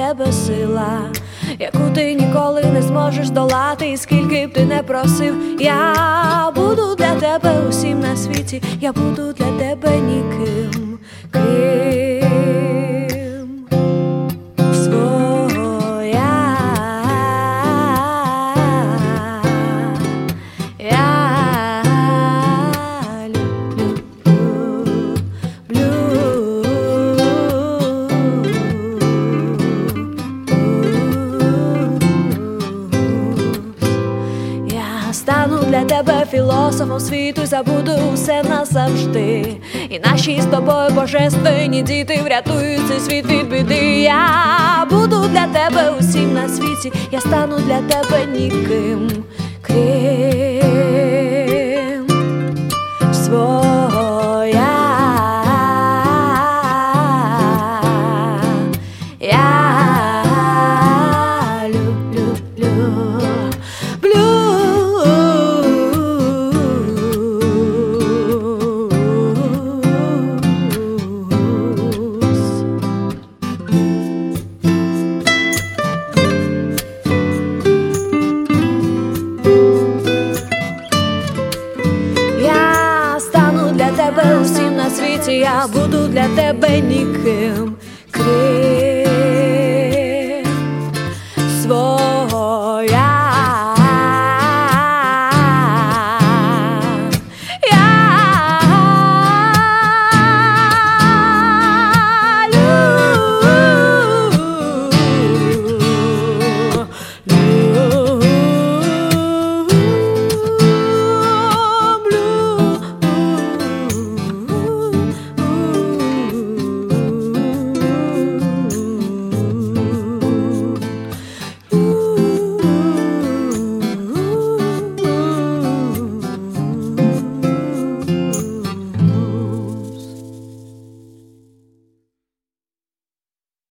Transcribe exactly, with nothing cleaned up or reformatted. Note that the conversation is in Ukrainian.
тебе сила, яку ти ніколи не зможеш долати, і скільки б ти не просив, я буду для тебе усім на світі, я буду для тебе ніким, крім своя. Я люблю Я стану для тебе філософом світу, забуду усе назавжди. І наші з тобою божественні діти врятують цей світ від біди. Я буду для тебе усім на світі, я стану для тебе ніким, крім своя. Я люблю, люблю, тебе усім на світі, я буду для тебе ніким, крім